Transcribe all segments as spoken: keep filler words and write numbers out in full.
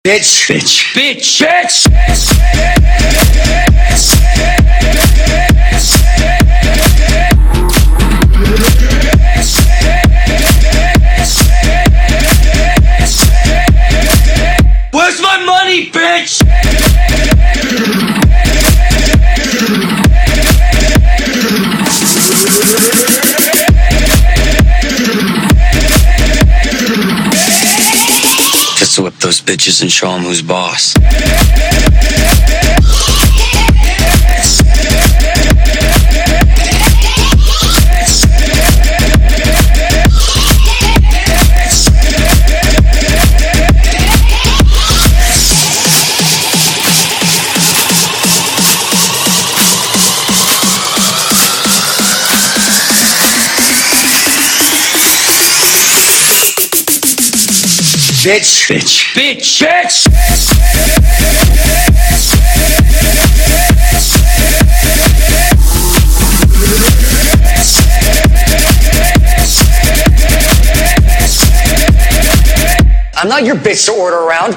Bitch, bitch, bitch, bitch. Where's my money, bitch? Just to whip those bitches and show them who's boss. Bitch, bitch, bitch, bitch. I'm not your bitch to order around.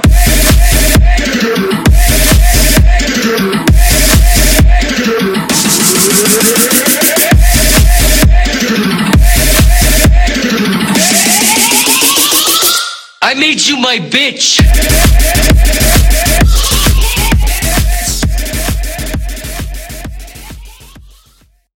I made you my bitch.